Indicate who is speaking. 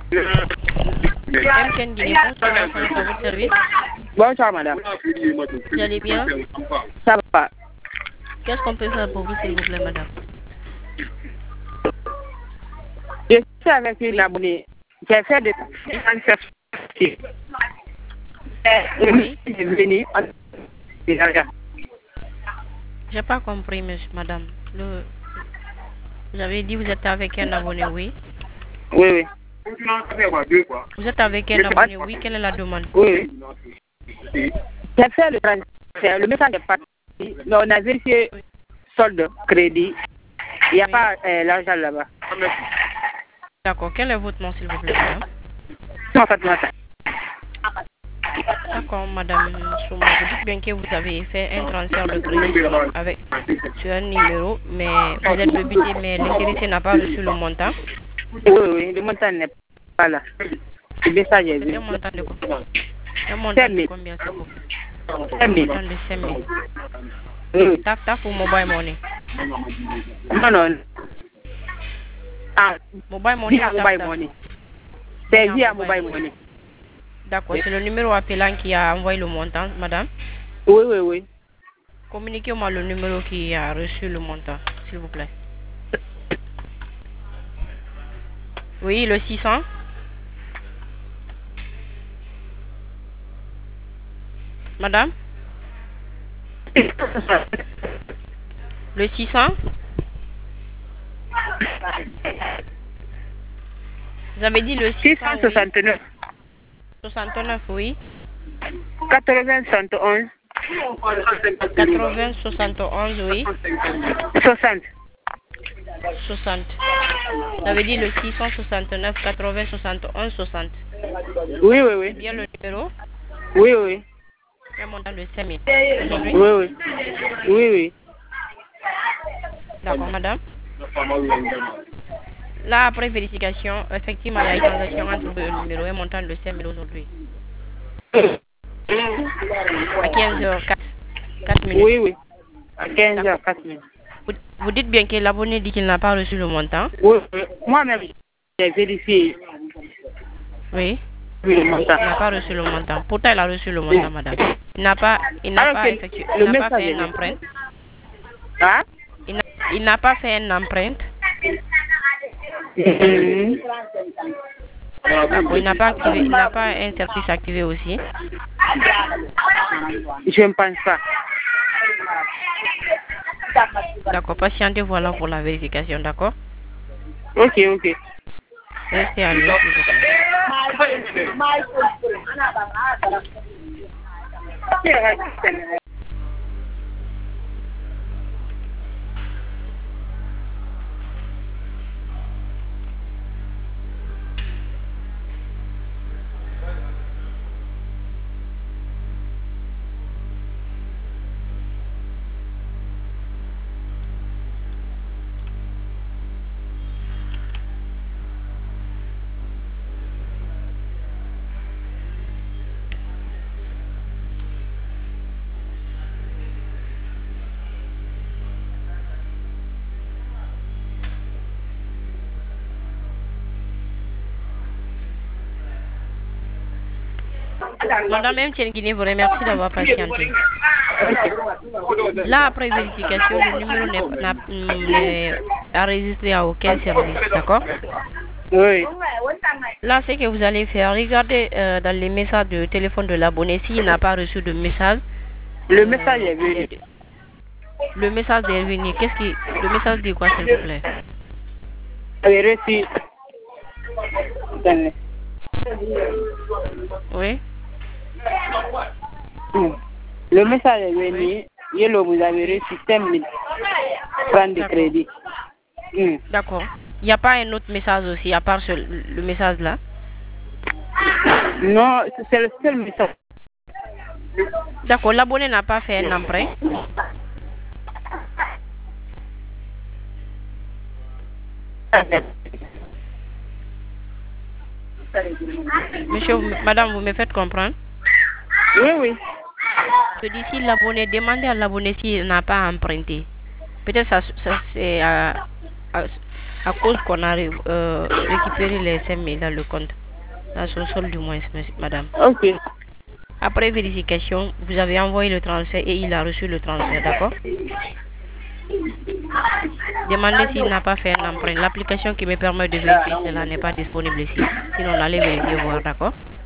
Speaker 1: MTN Guinée, bonsoir, à votre service.
Speaker 2: Bonsoir, madame.
Speaker 1: Vous allez bien?
Speaker 2: Ça va.
Speaker 1: Qu'est-ce qu'on peut faire pour vous, s'il vous plaît, madame?
Speaker 2: Je suis avec une abonnée. J'ai fait des transferts.
Speaker 1: Oui.
Speaker 2: Je suis venu.
Speaker 1: J'ai pas compris, madame. Vous avez dit que vous êtes avec un abonné, oui?
Speaker 2: Oui, oui.
Speaker 1: Vous êtes avec un abonné, oui? Quelle est la demande?
Speaker 2: Oui. J'ai fait le transfert. Le message est parti. Mais on a vérifié solde, crédit. Il n'y a pas l'argent là-bas.
Speaker 1: D'accord. Quel est votre nom, s'il vous plaît, madame? D'accord, madame Souma. Vous dites bien que vous avez fait un transfert de crédit sur un numéro, mais vous êtes débité, mais l'intéressé n'a pas reçu le montant.
Speaker 2: Oui, le montant n'est pas là. Le message est
Speaker 1: C'est
Speaker 2: venu.
Speaker 1: un montant de combien? Un montant de combien, s'il vous plaît? Un montant de 5 000.
Speaker 2: Oui.
Speaker 1: Tap ou mobile money?
Speaker 2: Non. Ah,
Speaker 1: Mobile money
Speaker 2: via
Speaker 1: ou
Speaker 2: mobile
Speaker 1: tap?
Speaker 2: money. C'est via mobile money.
Speaker 1: D'accord, c'est le numéro appelant qui a envoyé le montant, madame?
Speaker 2: Oui.
Speaker 1: Communiquez-moi le numéro qui a reçu le montant, s'il vous plaît. Oui, le 600. Madame? Le 600. Vous avez dit le
Speaker 2: 669.
Speaker 1: 69, oui.
Speaker 2: 80 71.
Speaker 1: 80 71, oui.
Speaker 2: 60.
Speaker 1: 60. Vous avez dit le 669 80 71 60.
Speaker 2: Oui.
Speaker 1: C'est bien le numéro?
Speaker 2: Oui.
Speaker 1: Un montant de 5 000. Aujourd'hui?
Speaker 2: Oui.
Speaker 1: D'accord, madame. Là, après vérification, effectivement, il y a une transaction entre le numéro et un montant de 5 000 aujourd'hui. À 15h04. 4 minutes.
Speaker 2: Oui. À 15h04 minutes.
Speaker 1: Vous dites bien que l'abonné dit qu'il n'a pas reçu le montant?
Speaker 2: Oui. Moi-même, j'ai vérifié.
Speaker 1: Oui.
Speaker 2: Le montant.
Speaker 1: Il n'a pas reçu le montant. Pourtant, il a reçu le montant, madame. Il n'a pas effectué. Il n'a pas fait une empreinte.
Speaker 2: Hein?
Speaker 1: Il n'a pas fait une empreinte. D'accord, il n'a pas activé. Il n'a pas un service activé aussi.
Speaker 2: Je ne pense pas.
Speaker 1: D'accord, patientez, voilà pour la vérification, d'accord?
Speaker 2: Ok.
Speaker 1: Restez à l'aise, s'il vous plaît. Madame MTN Guinée vous remercie d'avoir patienté. Là, après vérification, le numéro n'est enregistré à aucun service, d'accord?
Speaker 2: Oui.
Speaker 1: Là, ce que vous allez faire, regardez dans les messages de téléphone de l'abonné s'il n'a pas reçu de message.
Speaker 2: Le message est venu.
Speaker 1: Le message est venu. Le message dit quoi, s'il vous plaît?
Speaker 2: J'ai reçu.
Speaker 1: Oui.
Speaker 2: Le message est venu. Yellow, vous avez reçu 5 000 francs de crédit.
Speaker 1: D'accord. Il n'y a pas un autre message aussi, à part le message là?
Speaker 2: Non, c'est le seul message.
Speaker 1: D'accord, l'abonné n'a pas fait un emprunt? Monsieur, madame, vous me faites comprendre?
Speaker 2: Oui.
Speaker 1: Je dis si l'abonné, demandez à l'abonné s'il n'a pas emprunté. Peut-être ça c'est à cause qu'on a récupéré les 5 000 dans le compte. Dans son solde du moins, madame.
Speaker 2: Ok.
Speaker 1: Après vérification, vous avez envoyé le transfert et il a reçu le transfert, d'accord? Demandez s'il n'a pas fait un emprunt. L'application qui me permet de vérifier cela n'est pas disponible ici. Sinon, on allait vérifier voir, d'accord?